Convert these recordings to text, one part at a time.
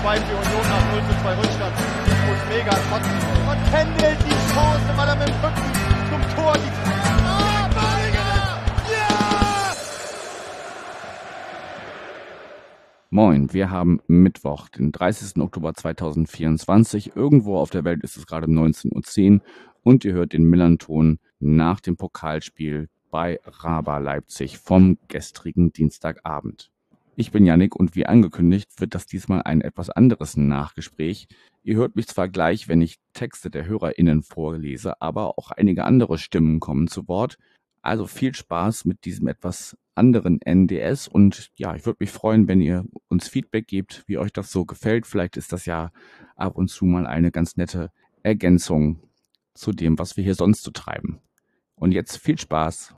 schweift die Union nach 0:2 Rückstand. Und mega kotzen. Und Kendall die Chance, weil er mit dem Rücken zum Tor die Moin, wir haben Mittwoch, den 30. Oktober 2024. Irgendwo auf der Welt ist es gerade 19:10 Uhr und ihr hört den Millern-Ton nach dem Pokalspiel bei RABA Leipzig vom gestrigen Dienstagabend. Ich bin Yannick und wie angekündigt wird das diesmal ein etwas anderes Nachgespräch. Ihr hört mich zwar gleich, wenn ich Texte der HörerInnen vorlese, aber auch einige andere Stimmen kommen zu Wort. Also viel Spaß mit diesem etwas anderen NDS und ja, ich würde mich freuen, wenn ihr uns Feedback gebt, wie euch das so gefällt. Vielleicht ist das ja ab und zu mal eine ganz nette Ergänzung zu dem, was wir hier sonst so treiben. Und jetzt viel Spaß.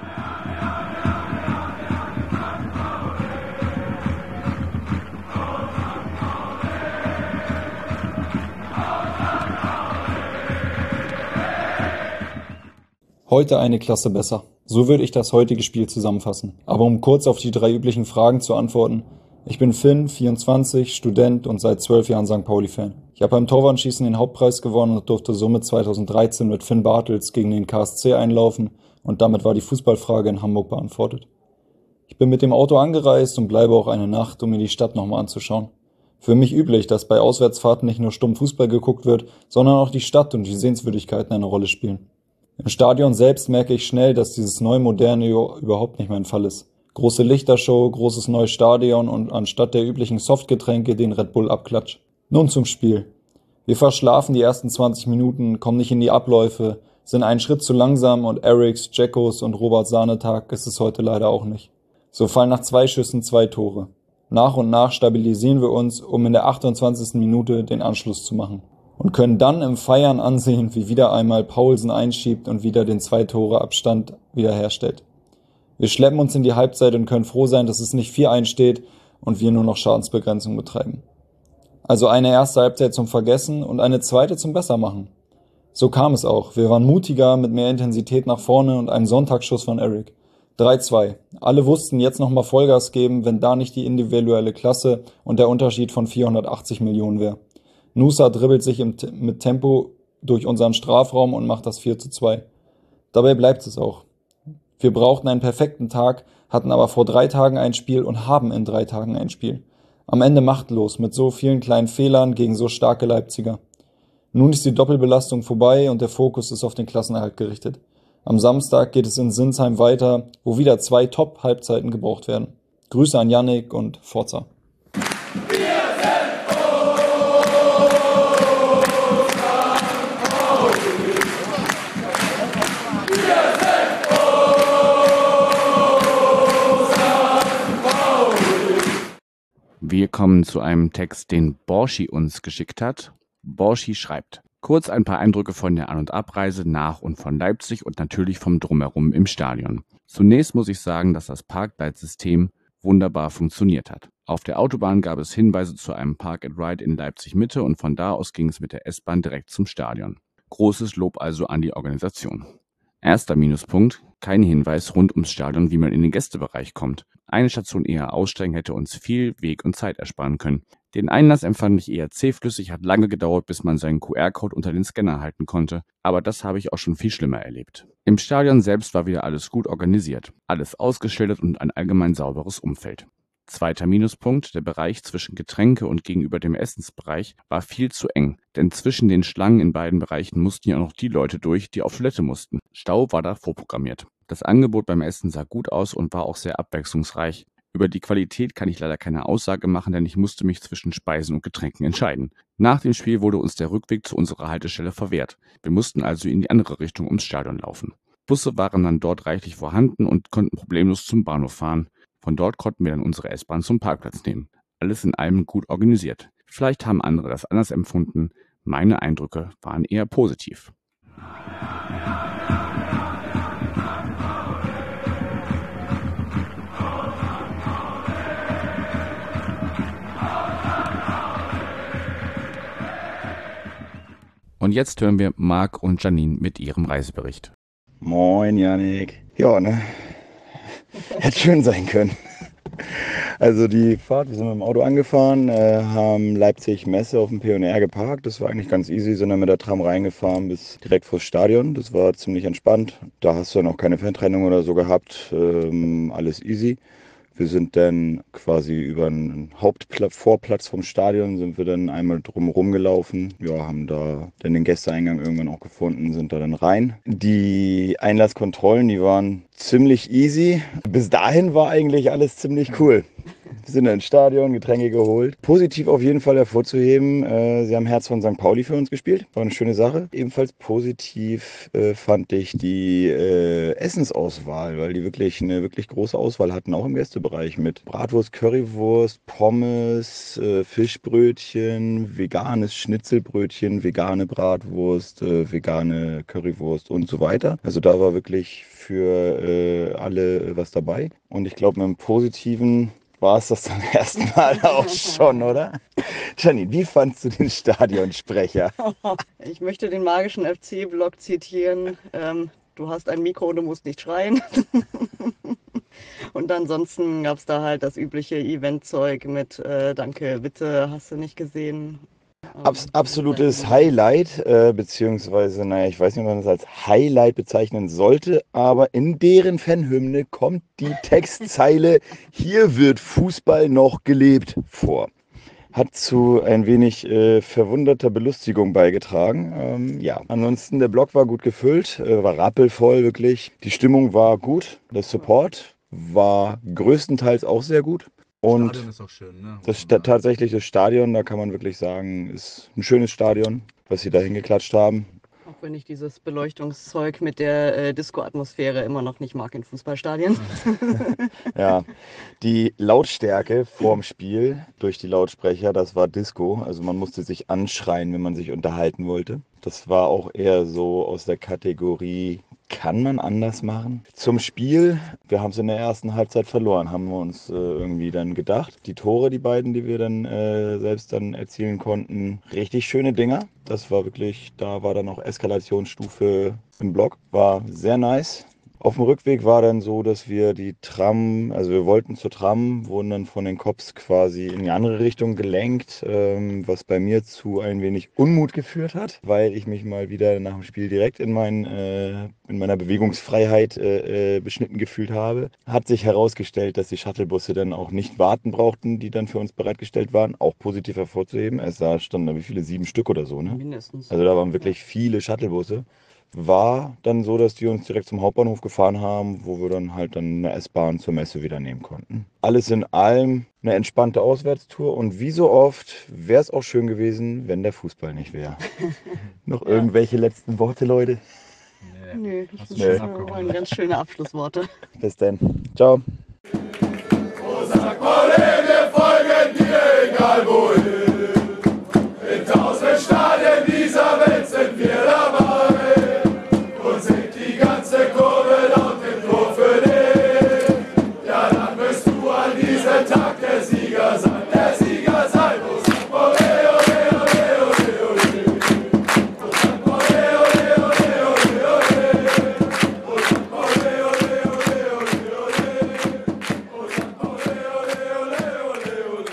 Heute eine Klasse besser. So würde ich das heutige Spiel zusammenfassen. Aber um kurz auf die 3 üblichen Fragen zu antworten. Ich bin Finn, 24, Student und seit 12 Jahren St. Pauli-Fan. Ich habe beim Torwartschießen den Hauptpreis gewonnen und durfte somit 2013 mit Finn Bartels gegen den KSC einlaufen und damit war die Fußballfrage in Hamburg beantwortet. Ich bin mit dem Auto angereist und bleibe auch eine Nacht, um mir die Stadt nochmal anzuschauen. Für mich üblich, dass bei Auswärtsfahrten nicht nur stumm Fußball geguckt wird, sondern auch die Stadt und die Sehenswürdigkeiten eine Rolle spielen. Im Stadion selbst merke ich schnell, dass dieses neu-moderne überhaupt nicht mein Fall ist. Große Lichtershow, großes neues Stadion und anstatt der üblichen Softgetränke den Red Bull Abklatsch. Nun zum Spiel. Wir verschlafen die ersten 20 Minuten, kommen nicht in die Abläufe, sind einen Schritt zu langsam und Eriks, Jackos und Roberts Sahnetag ist es heute leider auch nicht. So fallen nach 2 Schüssen 2 Tore. Nach und nach stabilisieren wir uns, um in der 28. Minute den Anschluss zu machen. Und können dann im Feiern ansehen, wie wieder einmal Paulsen einschiebt und wieder den 2-Tore-Abstand wiederherstellt. Wir schleppen uns in die Halbzeit und können froh sein, dass es nicht 4-1 steht und wir nur noch Schadensbegrenzung betreiben. Also eine erste Halbzeit zum Vergessen und eine zweite zum Bessermachen. So kam es auch. Wir waren mutiger, mit mehr Intensität nach vorne und einem Sonntagsschuss von Erik. 3-2. Alle wussten, jetzt nochmal Vollgas geben, wenn da nicht die individuelle Klasse und der Unterschied von 480 Millionen wäre. Nusa dribbelt sich mit Tempo durch unseren Strafraum und macht das 4-2. Dabei bleibt es auch. Wir brauchten einen perfekten Tag, hatten aber vor 3 Tagen ein Spiel und haben in 3 Tagen ein Spiel. Am Ende machtlos, mit so vielen kleinen Fehlern gegen so starke Leipziger. Nun ist die Doppelbelastung vorbei und der Fokus ist auf den Klassenerhalt gerichtet. Am Samstag geht es in Sinsheim weiter, wo wieder 2 Top-Halbzeiten gebraucht werden. Grüße an Yannick und Forza. Wir kommen zu einem Text, den Borschi uns geschickt hat. Borschi schreibt: Kurz ein paar Eindrücke von der An- und Abreise nach und von Leipzig und natürlich vom Drumherum im Stadion. Zunächst muss ich sagen, dass das Parkleitsystem wunderbar funktioniert hat. Auf der Autobahn gab es Hinweise zu einem Park-and-Ride in Leipzig Mitte und von da aus ging es mit der S-Bahn direkt zum Stadion. Großes Lob also an die Organisation. Erster Minuspunkt: kein Hinweis rund ums Stadion, wie man in den Gästebereich kommt. Eine Station eher aussteigen hätte uns viel Weg und Zeit ersparen können. Den Einlass empfand ich eher zähflüssig, hat lange gedauert, bis man seinen QR-Code unter den Scanner halten konnte, aber das habe ich auch schon viel schlimmer erlebt. Im Stadion selbst war wieder alles gut organisiert, alles ausgeschildert und ein allgemein sauberes Umfeld. Zweiter Minuspunkt: der Bereich zwischen Getränke und gegenüber dem Essensbereich war viel zu eng, denn zwischen den Schlangen in beiden Bereichen mussten ja noch die Leute durch, die auf Toilette mussten. Stau war da vorprogrammiert. Das Angebot beim Essen sah gut aus und war auch sehr abwechslungsreich. Über die Qualität kann ich leider keine Aussage machen, denn ich musste mich zwischen Speisen und Getränken entscheiden. Nach dem Spiel wurde uns der Rückweg zu unserer Haltestelle verwehrt. Wir mussten also in die andere Richtung ums Stadion laufen. Busse waren dann dort reichlich vorhanden und konnten problemlos zum Bahnhof fahren. Von dort konnten wir dann unsere S-Bahn zum Parkplatz nehmen. Alles in allem gut organisiert. Vielleicht haben andere das anders empfunden. Meine Eindrücke waren eher positiv. Und jetzt hören wir Marc und Janine mit ihrem Reisebericht. Moin, Yannick. Ja, ne? Hätte schön sein können. Also die Fahrt, wir sind mit dem Auto angefahren, haben Leipzig Messe auf dem P&R geparkt. Das war eigentlich ganz easy, sind dann mit der Tram reingefahren bis direkt vors Stadion. Das war ziemlich entspannt. Da hast du dann auch keine Fantrennung oder so gehabt. Alles easy. Wir sind dann quasi über den Vorplatz vom Stadion sind wir dann einmal drumherum gelaufen. Ja, haben da dann den Gästeeingang irgendwann auch gefunden, sind da dann rein. Die Einlasskontrollen, die waren ziemlich easy. Bis dahin war eigentlich alles ziemlich cool. Wir sind ins Stadion, Getränke geholt. Positiv auf jeden Fall hervorzuheben, sie haben Herz von St. Pauli für uns gespielt. War eine schöne Sache. Ebenfalls positiv fand ich die Essensauswahl, weil die wirklich eine wirklich große Auswahl hatten, auch im Gästebereich mit Bratwurst, Currywurst, Pommes, Fischbrötchen, veganes Schnitzelbrötchen, vegane Bratwurst, vegane Currywurst und so weiter. Also da war wirklich für alle was dabei. Und ich glaube, mit dem Positiven war es das dann erstmal auch schon, oder? Janine, wie fandst du den Stadionsprecher? Ich möchte den magischen FC-Blog zitieren. Du hast ein Mikro und du musst nicht schreien. Und ansonsten gab es da halt das übliche Eventzeug mit Danke, bitte, hast du nicht gesehen. Absolutes Highlight, beziehungsweise, naja, ich weiß nicht, ob man das als Highlight bezeichnen sollte, aber in deren Fanhymne kommt die Textzeile Hier wird Fußball noch gelebt vor. Hat zu ein wenig verwunderter Belustigung beigetragen. Ja, ansonsten der Block war gut gefüllt, war rappelvoll wirklich. Die Stimmung war gut, der Support war größtenteils auch sehr gut. Und Stadion ist auch schön, ne? tatsächlich das Stadion, da kann man wirklich sagen, ist ein schönes Stadion, was sie da hingeklatscht haben. Auch wenn ich dieses Beleuchtungszeug mit der Disco-Atmosphäre immer noch nicht mag in Fußballstadien. Ja, die Lautstärke vorm Spiel durch die Lautsprecher, das war Disco. Also man musste sich anschreien, wenn man sich unterhalten wollte. Das war auch eher so aus der Kategorie, kann man anders machen? Zum Spiel, wir haben es in der ersten Halbzeit verloren, haben wir uns irgendwie dann gedacht. Die Tore, die beiden, die wir dann selbst dann erzielen konnten, richtig schöne Dinger. Das war wirklich, da war dann auch Eskalationsstufe im Block. War sehr nice. Auf dem Rückweg war dann so, dass wir die Tram, also wir wollten zur Tram, wurden dann von den Cops quasi in die andere Richtung gelenkt, was bei mir zu ein wenig Unmut geführt hat, weil ich mich mal wieder nach dem Spiel direkt in meiner Bewegungsfreiheit beschnitten gefühlt habe. Hat sich herausgestellt, dass die Shuttlebusse dann auch nicht warten brauchten, die dann für uns bereitgestellt waren, auch positiv hervorzuheben. Standen da wie viele, 7 Stück oder so, ne? Mindestens. Also da waren wirklich viele Shuttlebusse. War dann so, dass die uns direkt zum Hauptbahnhof gefahren haben, wo wir dann halt dann eine S-Bahn zur Messe wieder nehmen konnten. Alles in allem eine entspannte Auswärtstour und wie so oft wäre es auch schön gewesen, wenn der Fußball nicht wäre. Noch irgendwelche letzten Worte, Leute? Nö, Hast das du schön waren abgerundet. ganz schöne Abschlussworte. Bis dann. Ciao. Wir folgen dir, egal wohin. In 1000 Stadien dieser Welt sind wir dabei. Und singt die ganze Kurve laut im Tor für dich. Ja, dann wirst du an diesem Tag der Sieger sein. Der Sieger sein muss. Ole, ole, ole, ole, ole. Ole, ole, ole, ole, ole. Ole, ole, ole, ole, ole.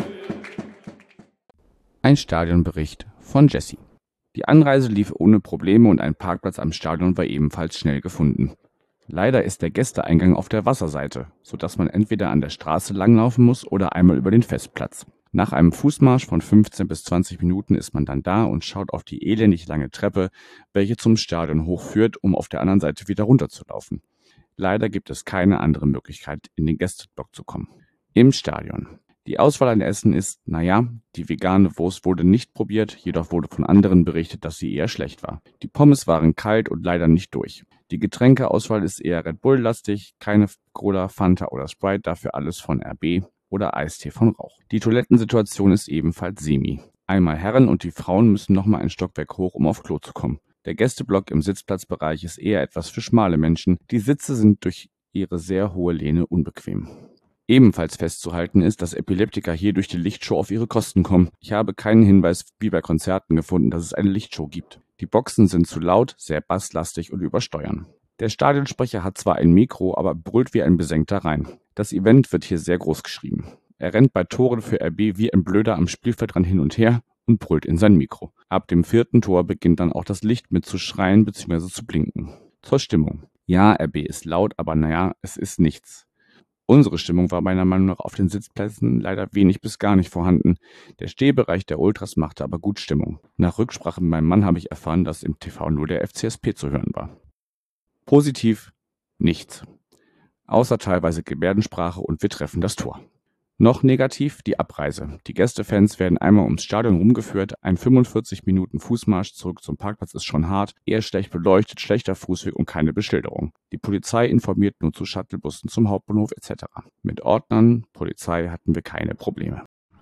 Ein Stadionbericht von Jesse. Die Anreise lief ohne Probleme und ein Parkplatz am Stadion war ebenfalls schnell gefunden. Leider ist der Gästeeingang auf der Wasserseite, sodass man entweder an der Straße langlaufen muss oder einmal über den Festplatz. Nach einem Fußmarsch von 15 bis 20 Minuten ist man dann da und schaut auf die elendig lange Treppe, welche zum Stadion hochführt, um auf der anderen Seite wieder runterzulaufen. Leider gibt es keine andere Möglichkeit, in den Gästeblock zu kommen. Im Stadion. Die Auswahl an Essen ist, die vegane Wurst wurde nicht probiert, jedoch wurde von anderen berichtet, dass sie eher schlecht war. Die Pommes waren kalt und leider nicht durch. Die Getränkeauswahl ist eher Red Bull-lastig, keine Cola, Fanta oder Sprite, dafür alles von RB oder Eistee von Rauch. Die Toilettensituation ist ebenfalls semi. Einmal Herren und die Frauen müssen nochmal ein Stockwerk hoch, um auf Klo zu kommen. Der Gästeblock im Sitzplatzbereich ist eher etwas für schmale Menschen. Die Sitze sind durch ihre sehr hohe Lehne unbequem. Ebenfalls festzuhalten ist, dass Epileptiker hier durch die Lichtshow auf ihre Kosten kommen. Ich habe keinen Hinweis wie bei Konzerten gefunden, dass es eine Lichtshow gibt. Die Boxen sind zu laut, sehr basslastig und übersteuern. Der Stadionsprecher hat zwar ein Mikro, aber brüllt wie ein Besenkter rein. Das Event wird hier sehr groß geschrieben. Er rennt bei Toren für RB wie ein Blöder am Spielfeldrand hin und her und brüllt in sein Mikro. Ab dem 4. Tor beginnt dann auch das Licht mit zu schreien bzw. zu blinken. Zur Stimmung. Ja, RB ist laut, aber naja, es ist nichts. Unsere Stimmung war meiner Meinung nach auf den Sitzplätzen leider wenig bis gar nicht vorhanden. Der Stehbereich der Ultras machte aber gut Stimmung. Nach Rücksprache mit meinem Mann habe ich erfahren, dass im TV nur der FCSP zu hören war. Positiv nichts. Außer teilweise Gebärdensprache und wir treffen das Tor. Noch negativ die Abreise. Die Gästefans werden einmal ums Stadion rumgeführt. Ein 45 Minuten Fußmarsch zurück zum Parkplatz ist schon hart. Eher schlecht beleuchtet, schlechter Fußweg und keine Beschilderung. Die Polizei informiert nur zu Shuttlebussen zum Hauptbahnhof etc. Mit Ordnern, Polizei hatten wir keine Probleme.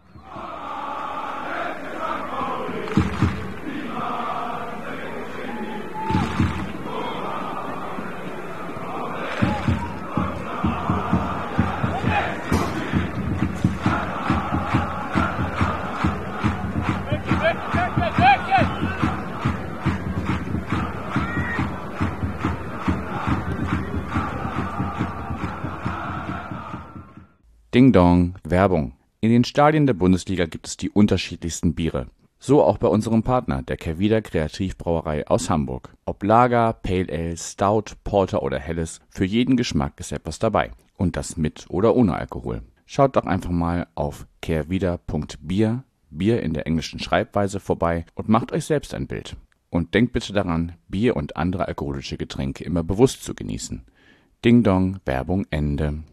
Ding Dong, Werbung. In den Stadien der Bundesliga gibt es die unterschiedlichsten Biere. So auch bei unserem Partner, der Kehrwieder Kreativbrauerei aus Hamburg. Ob Lager, Pale Ale, Stout, Porter oder Helles, für jeden Geschmack ist etwas dabei. Und das mit oder ohne Alkohol. Schaut doch einfach mal auf kehrwieder.bier, Bier in der englischen Schreibweise, vorbei und macht euch selbst ein Bild. Und denkt bitte daran, Bier und andere alkoholische Getränke immer bewusst zu genießen. Ding Dong, Werbung Ende.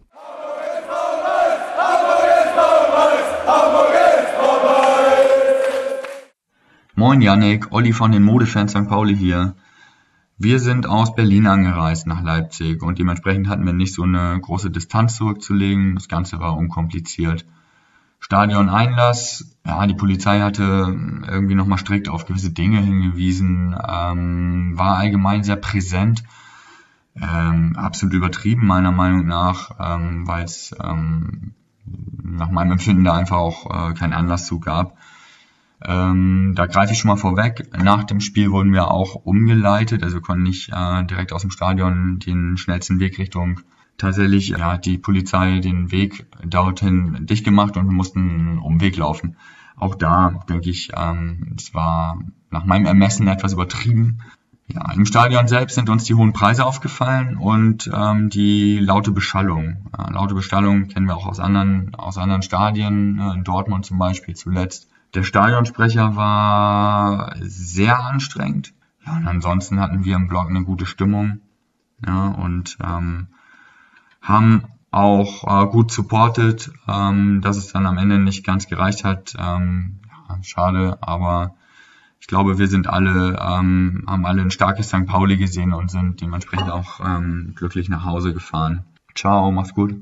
Moin Yannick, Olli von den Modefans St. Pauli hier. Wir sind aus Berlin angereist nach Leipzig und dementsprechend hatten wir nicht so eine große Distanz zurückzulegen. Das Ganze war unkompliziert. Stadion-Einlass, ja, die Polizei hatte irgendwie nochmal strikt auf gewisse Dinge hingewiesen, war allgemein sehr präsent. Absolut übertrieben meiner Meinung nach, weil es nach meinem Empfinden da einfach auch keinen Anlass zu gab. Da greife ich schon mal vorweg. Nach dem Spiel wurden wir auch umgeleitet, also wir konnten nicht direkt aus dem Stadion den schnellsten Weg Richtung. Tatsächlich hat die Polizei den Weg dorthin dicht gemacht und wir mussten einen Umweg laufen. Auch da denke ich, es war nach meinem Ermessen etwas übertrieben. Ja, im Stadion selbst sind uns die hohen Preise aufgefallen und die laute Beschallung. Laute Beschallung kennen wir auch aus anderen Stadien, in Dortmund zum Beispiel zuletzt. Der Stadionsprecher war sehr anstrengend. Ja, und ansonsten hatten wir im Block eine gute Stimmung. Ja, und haben auch gut supportet, dass es dann am Ende nicht ganz gereicht hat. Ja, schade, aber ich glaube, wir sind alle, haben alle ein starkes St. Pauli gesehen und sind dementsprechend auch glücklich nach Hause gefahren. Ciao, mach's gut.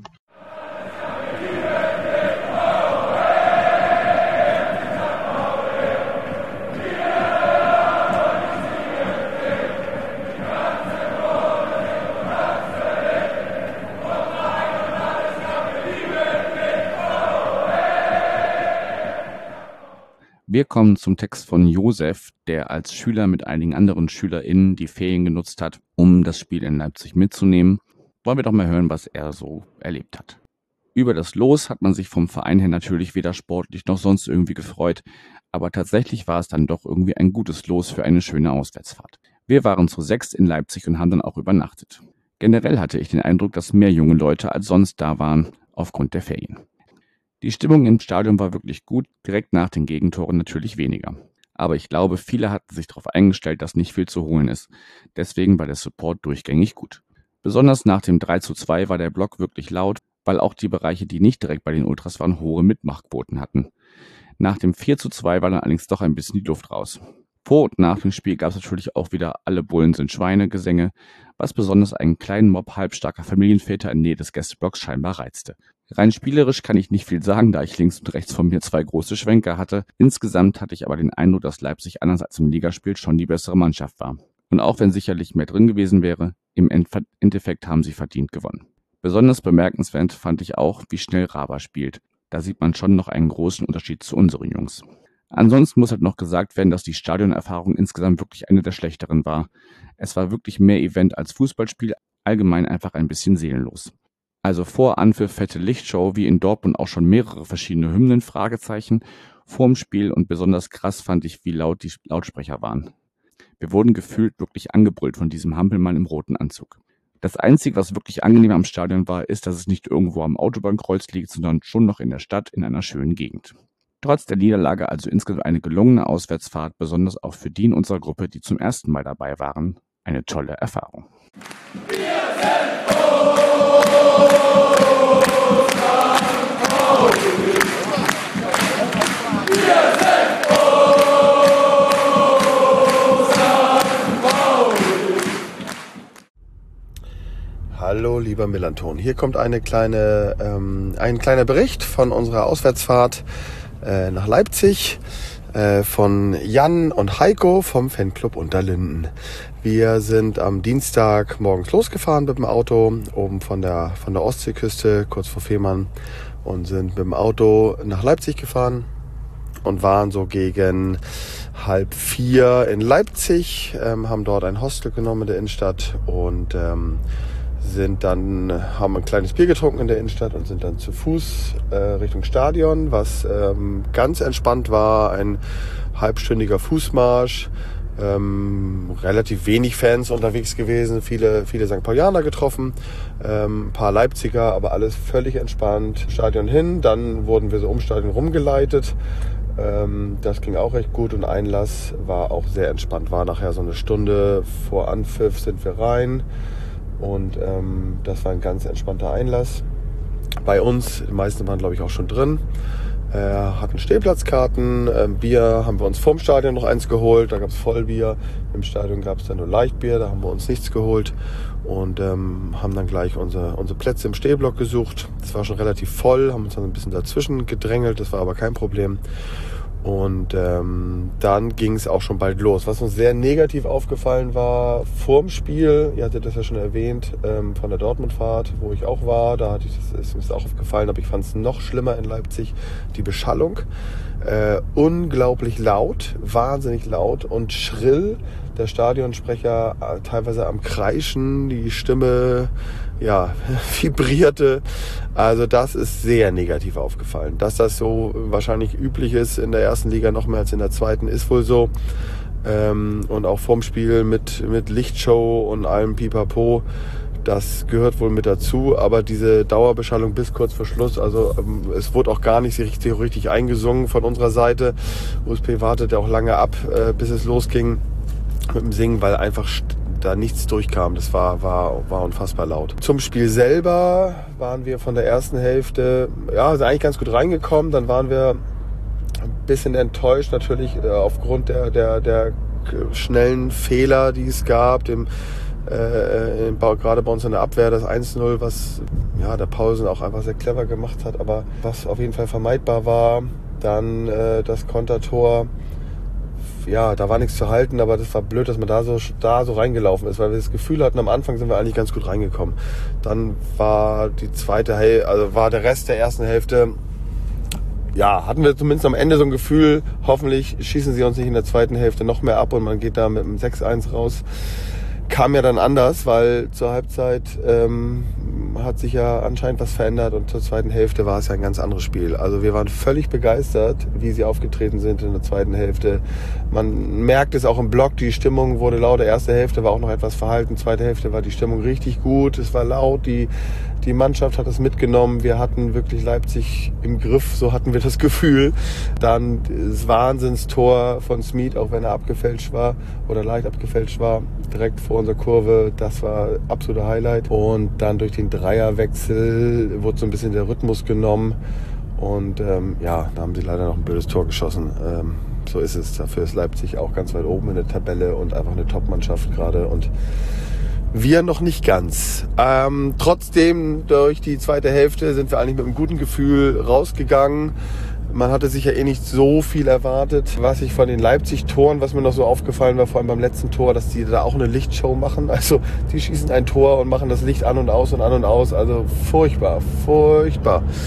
Wir kommen zum Text von Josef, der als Schüler mit einigen anderen SchülerInnen die Ferien genutzt hat, um das Spiel in Leipzig mitzunehmen. Wollen wir doch mal hören, was er so erlebt hat. Über das Los hat man sich vom Verein her natürlich weder sportlich noch sonst irgendwie gefreut, aber tatsächlich war es dann doch irgendwie ein gutes Los für eine schöne Auswärtsfahrt. Wir waren zu 6 in Leipzig und haben dann auch übernachtet. Generell hatte ich den Eindruck, dass mehr junge Leute als sonst da waren, aufgrund der Ferien. Die Stimmung im Stadion war wirklich gut, direkt nach den Gegentoren natürlich weniger. Aber ich glaube, viele hatten sich darauf eingestellt, dass nicht viel zu holen ist. Deswegen war der Support durchgängig gut. Besonders nach dem 3:2 war der Block wirklich laut, weil auch die Bereiche, die nicht direkt bei den Ultras waren, hohe Mitmachquoten hatten. Nach dem 4:2 war dann allerdings doch ein bisschen die Luft raus. Vor und nach dem Spiel gab es natürlich auch wieder alle Bullen sind Schweine-Gesänge, was besonders einen kleinen Mob halbstarker Familienväter in Nähe des Gästeblocks scheinbar reizte. Rein spielerisch kann ich nicht viel sagen, da ich links und rechts von mir 2 große Schwenker hatte. Insgesamt hatte ich aber den Eindruck, dass Leipzig anders als im Ligaspiel schon die bessere Mannschaft war. Und auch wenn sicherlich mehr drin gewesen wäre, im Endeffekt haben sie verdient gewonnen. Besonders bemerkenswert fand ich auch, wie schnell Raba spielt. Da sieht man schon noch einen großen Unterschied zu unseren Jungs. Ansonsten muss halt noch gesagt werden, dass die Stadionerfahrung insgesamt wirklich eine der schlechteren war. Es war wirklich mehr Event als Fußballspiel, allgemein einfach ein bisschen seelenlos. Also vor Anpfiff fette Lichtshow, wie in Dortmund auch schon mehrere verschiedene Hymnen, Fragezeichen, vorm Spiel, und besonders krass fand ich, wie laut die Lautsprecher waren. Wir wurden gefühlt wirklich angebrüllt von diesem Hampelmann im roten Anzug. Das Einzige, was wirklich angenehm am Stadion war, ist, dass es nicht irgendwo am Autobahnkreuz liegt, sondern schon noch in der Stadt in einer schönen Gegend. Trotz der Niederlage also insgesamt eine gelungene Auswärtsfahrt, besonders auch für die in unserer Gruppe, die zum ersten Mal dabei waren, eine tolle Erfahrung. Hallo lieber Melanton, hier kommt ein kleiner Bericht von unserer Auswärtsfahrt nach Leipzig von Jan und Heiko vom Fanclub Unterlinden. Wir sind am Dienstag morgens losgefahren mit dem Auto, oben von der Ostseeküste, kurz vor Fehmarn, und sind mit dem Auto nach Leipzig gefahren und waren so gegen 3:30 in Leipzig, haben dort ein Hostel genommen in der Innenstadt und haben ein kleines Bier getrunken in der Innenstadt und sind dann zu Fuß Richtung Stadion, was ganz entspannt war, ein halbstündiger Fußmarsch, relativ wenig Fans unterwegs gewesen, viele St. Paulianer getroffen, ein paar Leipziger, aber alles völlig entspannt. Stadion hin, dann wurden wir so ums Stadion rumgeleitet, das ging auch recht gut und Einlass war auch sehr entspannt, war nachher so eine Stunde vor Anpfiff sind wir rein. Und das war ein ganz entspannter Einlass. Bei uns, die meisten waren glaube ich auch schon drin, hatten Stehplatzkarten, Bier haben wir uns vorm Stadion noch eins geholt, da gab es Vollbier, im Stadion gab es dann nur Leichtbier, da haben wir uns nichts geholt und haben dann gleich unsere Plätze im Stehblock gesucht. Das war schon relativ voll, haben uns dann ein bisschen dazwischen gedrängelt, das war aber kein Problem. Und dann ging es auch schon bald los. Was uns sehr negativ aufgefallen war vorm Spiel, ihr hattet das ja schon erwähnt, von der Dortmund-Fahrt, wo ich auch war, ist mir das auch aufgefallen, aber ich fand es noch schlimmer in Leipzig, die Beschallung. Unglaublich laut, wahnsinnig laut und schrill. Der Stadionsprecher teilweise am Kreischen, die Stimme vibrierte. Also das ist sehr negativ aufgefallen. Dass das so wahrscheinlich üblich ist in der ersten Liga noch mehr als in der zweiten, ist wohl so. Und auch vorm Spiel mit Lichtshow und allem Pipapo, das gehört wohl mit dazu. Aber diese Dauerbeschallung bis kurz vor Schluss, also es wurde auch gar nicht richtig eingesungen von unserer Seite. USP wartete auch lange ab, bis es losging mit dem Singen, weil einfach da nichts durchkam. Das war unfassbar laut. Zum Spiel selber waren wir von der ersten Hälfte, sind eigentlich ganz gut reingekommen. Dann waren wir ein bisschen enttäuscht natürlich aufgrund der schnellen Fehler, die es gab. Gerade bei uns in der Abwehr das 1-0, was der Paulsen auch einfach sehr clever gemacht hat, aber was auf jeden Fall vermeidbar war. Dann das Kontertor. Da war nichts zu halten, aber das war blöd, dass man da so reingelaufen ist, weil wir das Gefühl hatten, am Anfang sind wir eigentlich ganz gut reingekommen. Dann war war der Rest der ersten Hälfte, hatten wir zumindest am Ende so ein Gefühl, hoffentlich schießen sie uns nicht in der zweiten Hälfte noch mehr ab und man geht da mit einem 6-1 raus. Kam ja dann anders, weil zur Halbzeit hat sich ja anscheinend was verändert und zur zweiten Hälfte war es ja ein ganz anderes Spiel. Also wir waren völlig begeistert, wie sie aufgetreten sind in der zweiten Hälfte. Man merkt es auch im Block, die Stimmung wurde lauter. Erste Hälfte war auch noch etwas verhalten, zweite Hälfte war die Stimmung richtig gut, es war laut, die Mannschaft hat es mitgenommen, wir hatten wirklich Leipzig im Griff, so hatten wir das Gefühl. Dann das Wahnsinnstor von Smith, auch wenn er abgefälscht war oder leicht abgefälscht war, direkt vor unserer Kurve, das war absoluter Highlight. Und dann durch den Dreierwechsel wurde so ein bisschen der Rhythmus genommen und da haben sie leider noch ein blödes Tor geschossen. So ist es, dafür ist Leipzig auch ganz weit oben in der Tabelle und einfach eine Top-Mannschaft gerade und wir noch nicht ganz. Trotzdem, durch die zweite Hälfte sind wir eigentlich mit einem guten Gefühl rausgegangen. Man hatte sich ja nicht so viel erwartet. Was ich von den Leipzig-Toren, was mir noch so aufgefallen war, vor allem beim letzten Tor, dass die da auch eine Lichtshow machen. Also die schießen ein Tor und machen das Licht an und aus und an und aus. Also furchtbar.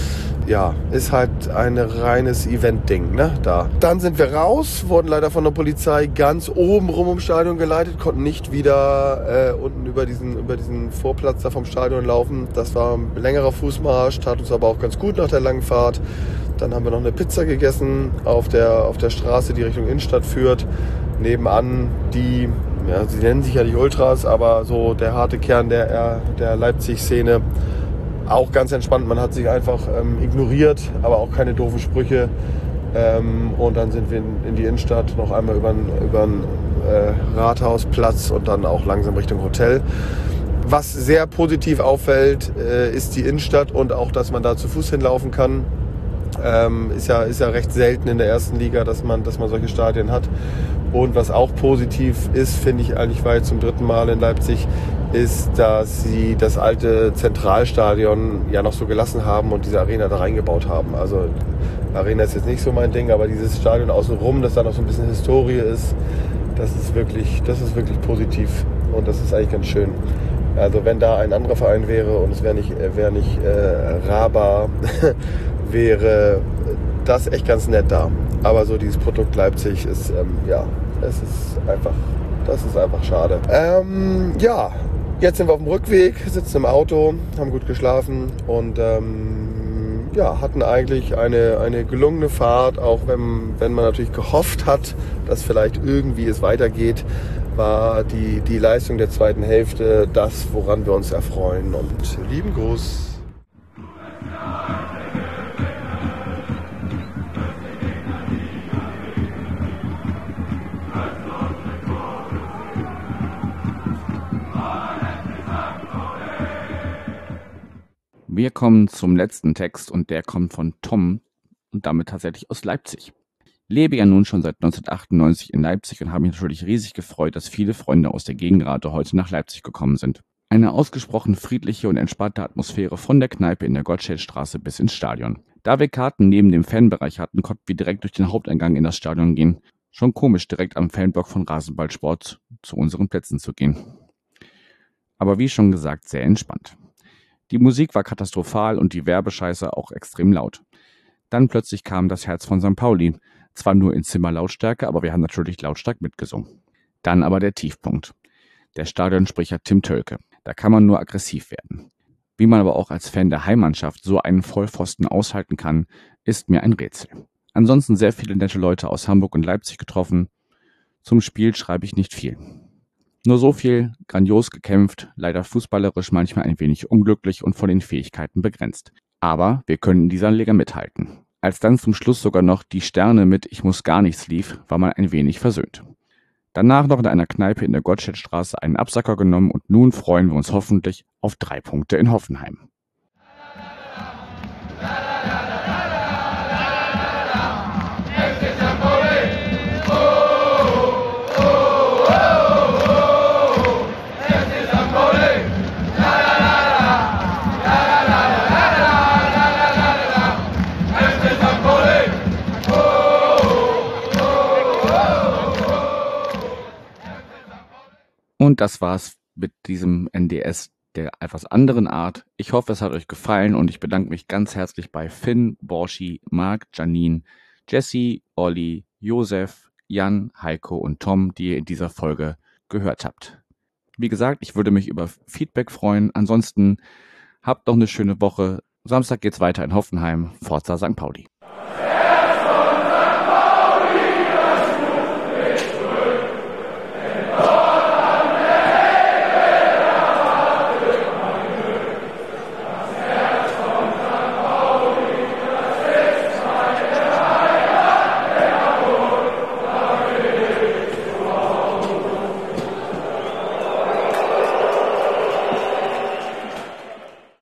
ja, ist halt ein reines Event-Ding, ne, da. Dann sind wir raus, wurden leider von der Polizei ganz oben rum ums Stadion geleitet, konnten nicht wieder unten über diesen Vorplatz da vom Stadion laufen. Das war ein längerer Fußmarsch, tat uns aber auch ganz gut nach der langen Fahrt. Dann haben wir noch eine Pizza gegessen auf der Straße, die Richtung Innenstadt führt. Nebenan die, ja, sie nennen sich ja nicht Ultras, aber so der harte Kern der Leipzig-Szene. Auch ganz entspannt, man hat sich einfach ignoriert, aber auch keine doofen Sprüche. Und dann sind wir in die Innenstadt, noch einmal über den Rathausplatz und dann auch langsam Richtung Hotel. Was sehr positiv auffällt, ist die Innenstadt und auch, dass man da zu Fuß hinlaufen kann. Ist ja recht selten in der ersten Liga, dass man solche Stadien hat. Und was auch positiv ist, finde ich eigentlich, war ich zum 3. Mal in Leipzig, ist, dass sie das alte Zentralstadion ja noch so gelassen haben und diese Arena da reingebaut haben. Also Arena ist jetzt nicht so mein Ding, aber dieses Stadion außenrum, das da noch so ein bisschen Historie ist, das ist wirklich positiv und das ist eigentlich ganz schön. Also wenn da ein anderer Verein wäre und es wäre nicht Raba, wäre das echt ganz nett da. Aber so dieses Produkt Leipzig ist, das ist einfach schade. Jetzt sind wir auf dem Rückweg, sitzen im Auto, haben gut geschlafen und hatten eigentlich eine gelungene Fahrt, auch wenn man natürlich gehofft hat, dass vielleicht irgendwie es weitergeht, war die Leistung der zweiten Hälfte das, woran wir uns erfreuen. Und lieben Gruß. Wir kommen zum letzten Text und der kommt von Tom und damit tatsächlich aus Leipzig. Lebe ja nun schon seit 1998 in Leipzig und habe mich natürlich riesig gefreut, dass viele Freunde aus der Gegengrade heute nach Leipzig gekommen sind. Eine ausgesprochen friedliche und entspannte Atmosphäre von der Kneipe in der Gottschedstraße bis ins Stadion. Da wir Karten neben dem Fanbereich hatten, konnten wir direkt durch den Haupteingang in das Stadion gehen. Schon komisch, direkt am Fanblock von Rasenballsport zu unseren Plätzen zu gehen. Aber wie schon gesagt, sehr entspannt. Die Musik war katastrophal und die Werbescheiße auch extrem laut. Dann plötzlich kam das Herz von St. Pauli. Zwar nur in Zimmerlautstärke, aber wir haben natürlich lautstark mitgesungen. Dann aber der Tiefpunkt. Der Stadionsprecher Tim Tölke. Da kann man nur aggressiv werden. Wie man aber auch als Fan der Heimmannschaft so einen Vollpfosten aushalten kann, ist mir ein Rätsel. Ansonsten sehr viele nette Leute aus Hamburg und Leipzig getroffen. Zum Spiel schreibe ich nicht viel. Nur so viel, grandios gekämpft, leider fußballerisch manchmal ein wenig unglücklich und von den Fähigkeiten begrenzt. Aber wir können in dieser Liga mithalten. Als dann zum Schluss sogar noch die Sterne mit Ich muss gar nichts lief, war man ein wenig versöhnt. Danach noch in einer Kneipe in der Gottschedstraße einen Absacker genommen und nun freuen wir uns hoffentlich auf 3 Punkte in Hoffenheim. Und das war's mit diesem NDS der etwas anderen Art. Ich hoffe, es hat euch gefallen und ich bedanke mich ganz herzlich bei Finn, Borschi, Marc, Janine, Jesse, Olli, Josef, Jan, Heiko und Tom, die ihr in dieser Folge gehört habt. Wie gesagt, ich würde mich über Feedback freuen. Ansonsten habt noch eine schöne Woche. Samstag geht's weiter in Hoffenheim. Forza St. Pauli.